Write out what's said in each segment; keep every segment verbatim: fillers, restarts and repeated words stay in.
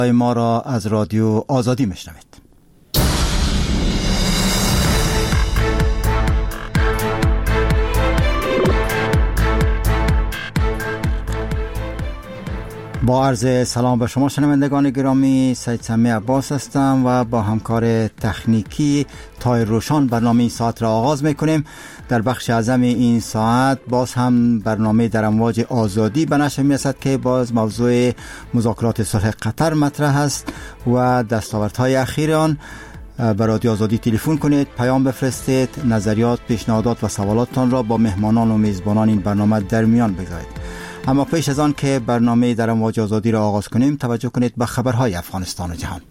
ما را از رادیو آزادی میشنوید. با عرض سلام به شما شنوندگان گرامی، سید سمی عباس هستم و با همکار تکنیکی تایر روشان برنامه این ساعت را آغاز میکنیم. در بخش اعظم این ساعت باز هم برنامه در امواج آزادی به نشر میرسد که باز موضوع مذاکرات صلح قطر مطرح است و دستاوردهای اخیر آن. به رادیو آزادی تلفن کنید، پیام بفرستید، نظریات، پیشنهادات و سوالاتتان را با مهمانان و میزبانان این برنامه در میان بگذارید. اما پیش از آن که برنامه در امواج آزادی را آغاز کنیم، توجه کنید به خبرهای افغانستان و جهان.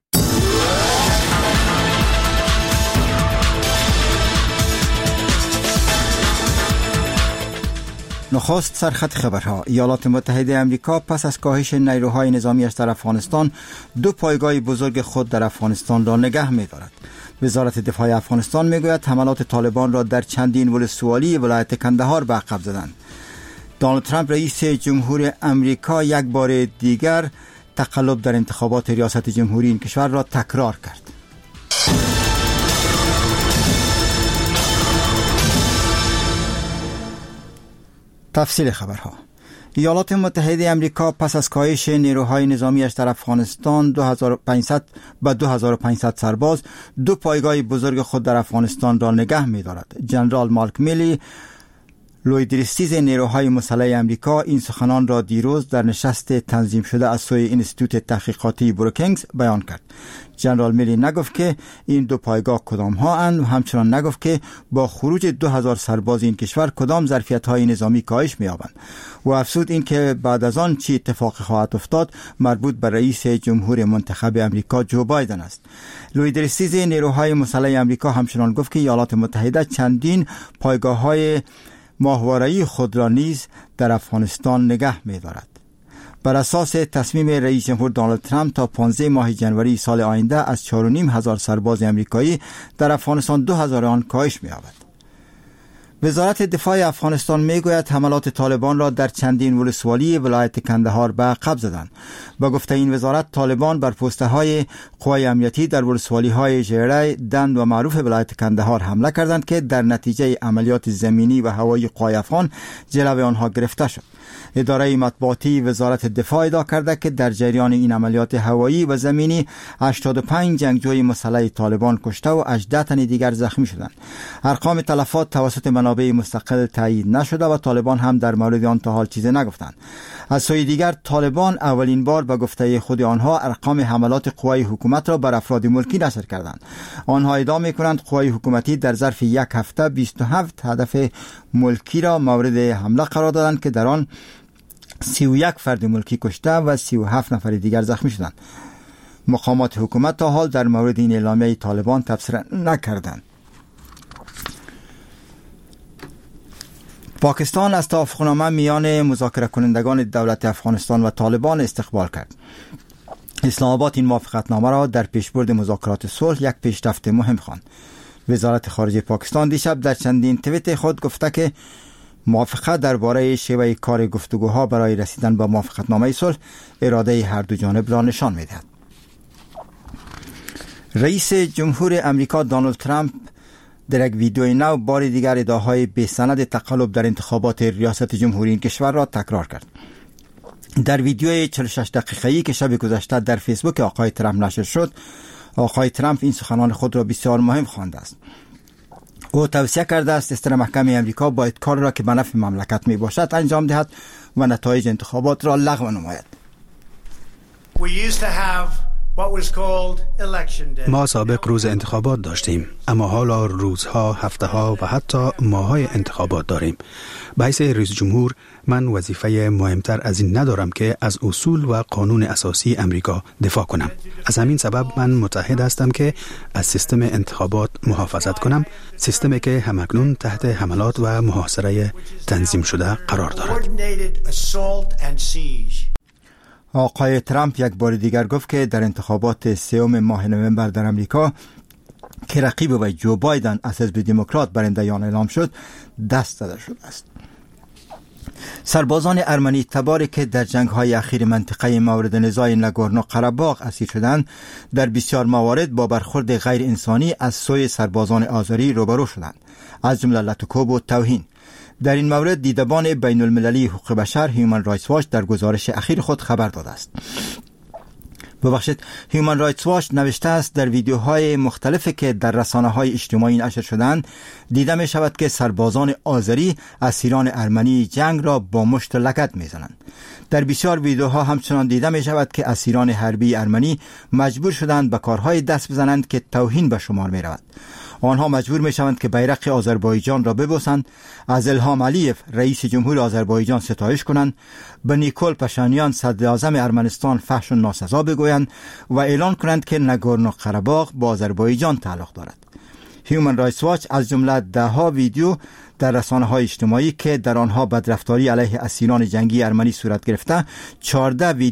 نخست سرخط خبرها. ایالات متحده آمریکا پس از کاهش نیروهای نظامیش در افغانستان، دو پایگاه بزرگ خود در افغانستان را نگه می‌دارد. وزارت دفاع افغانستان میگوید حملات طالبان را در چندین ولسوالی ولایت کندهار به عقب زدند. دونالد ترامپ رئیس جمهور امریکا یک بار دیگر تقلب در انتخابات ریاست جمهوری این کشور را تکرار کرد. تفصیل خبرها. ایالات متحده آمریکا پس از کاهش نیروهای نظامیش در افغانستان دو هزار و پانصد به دو هزار و پانصد سرباز، دو پایگاه بزرگ خود در افغانستان را نگه می‌دارد. جنرال مارک میلی، لویدریستیز نیروهای مسلح آمریکا، این سخنان را دیروز در نشست تنظیم شده از سوی اینستیتوت تحقیقاتی بروکینگز بیان کرد. جنرال میلی نگفت که این دو پایگاه کدام ها اند و همچنان نگفت که با خروج دو هزار سرباز این کشور کدام ظرفیت های نظامی کاهش می یابند و افزود این که بعد از آن چی اتفاق خواهد افتاد مربوط به رئیس جمهور منتخب امریکا جو بایدن است. لویدریستیز نیروهای مسلح آمریکا همچنان گفت که ایالات متحده چندین پایگاه های ماهواره‌ای خود را نیز در افغانستان نگه می‌دارد. بر اساس تصمیم رئیس جمهور دونالد ترامپ تا پانزده ماه جنوری سال آینده از چهار و نیم هزار سرباز آمریکایی در افغانستان دو هزار آن کاهش می‌یابد. وزارت دفاع افغانستان میگوید حملات طالبان را در چندین ولسوالی ولایت کندهار به عقب زدند. با گفته این وزارت، طالبان بر پست‌های قوای امنیتی در ولسوالی‌های ژیره، دند و معروف ولایت کندهار حمله کردند که در نتیجه عملیات زمینی و هوایی قوای افغان جلوی آنها گرفته شد. اداره مطبوعاتی وزارت دفاع ادعا کرده که در جریان این عملیات هوایی و زمینی هشتاد و پنج جنگجوی مسلح طالبان کشته و هجده تن دیگر زخمی شدند. ارقام تلفات توسط منابع مستقل تایید نشده و طالبان هم در مورد آن تا حال چیزی نگفتند. از سوی دیگر، طالبان اولین بار به گفته خود آنها ارقام حملات قوای حکومت را بر افراد ملکی نشر کردند. آنها ادعا می‌کنند قوای حکومتی در ظرف یک هفته بیست و هفت هدف ملکی را مورد حمله قرار دادند که در آن سی و یک فرد ملکی کشته و سی و هفت نفر دیگر زخمی شدند. مقامات حکومت تا حال در مورد این اعلامیه طالبان تبصره نکردند. پاکستان از توافقنامه میان مذاکره کنندگان دولت افغانستان و طالبان استقبال کرد. اسلام آباد این موافقتنامه را در پیشبرد مذاکرات صلح یک پیشرفت مهم خواند. وزارت خارجه پاکستان دیشب در چندین توییت خود گفته که موافقت درباره شیوه کار گفتگوها برای رسیدن به موافقتنامه صلح اراده هر دو جانب را نشان می‌دهد. رئیس جمهور امریکا دونالد ترامپ در یک ویدیوی نو بار دیگر ادعاهای بی‌سند تقلب در انتخابات ریاست جمهوری این کشور را تکرار کرد. در ویدیوی چهل و شش دقیقه‌ای که شب گذشته در فیسبوک آقای ترامپ نشر شد، آقای ترامپ این سخنان خود را بسیار مهم خوانده است. او توصیه کرده است دستور محکمه امریکا باید کار را که به نفع مملکت می باشد انجام دهد و نتایج انتخابات را لغو نماید. ما سابق روز انتخابات داشتیم، اما حالا روزها، هفته‌ها و حتی ماه‌های انتخابات داریم. به حیث رئیس جمهور، من وظیفه مهمتر از این ندارم که از اصول و قانون اساسی امریکا دفاع کنم. از همین سبب من متحد هستم که از سیستم انتخابات محافظت کنم، سیستمی که همکنون تحت حملات و محاصره تنظیم شده قرار دارد. آقای ترامپ یک بار دیگر گفت که در انتخابات سوم ماه نوامبر در امریکا که رقیب وی جو بایدن از حزب دموکرات برنده آن اعلام شد، دست داده شده است. سربازان ارمنی تباری که در جنگ‌های اخیر منطقه مورد نزاع ناگورنو قره‌باغ اسیر شدند، در بسیار موارد با برخورد غیر انسانی از سوی سربازان آذری روبرو شدند، از جمله لطوکوب و توهین. در این مورد دیدبان بین المللی حقوق بشر هیومن رایتس واچ در گزارش اخیر خود خبر داده است. ببخشید، هیومن رایتس واچ نوشته است در ویدیوهای مختلفی که در رسانه‌های اجتماعی نشر شدند دیده می شود که سربازان آذری اسیران ارمنی جنگ را با مشت و لگد می زنند. در بسیار ویدیوها همچنان دیده می شود که اسیران حربی ارمنی مجبور شدند به کارهای دست بزنند که توهین به شمار می رود. آنها مجبور می شوند که بیرق آذربایجان را ببوسند، از الهام علیف رئیس جمهور آذربایجان ستایش کنند، به نیکول پاشینیان صدر اعظم ارمنستان فحش و ناسزا بگویند و اعلان کنند که ناگورنو قره‌باغ با آذربایجان تعلق دارد. هیومن رایتس واچ از جمله ده ها ویدیو در رسانه‌های اجتماعی که در آنها بدرفتاری علیه اسیران جنگی ارمنی صورت گرفته، چهارده ویدیو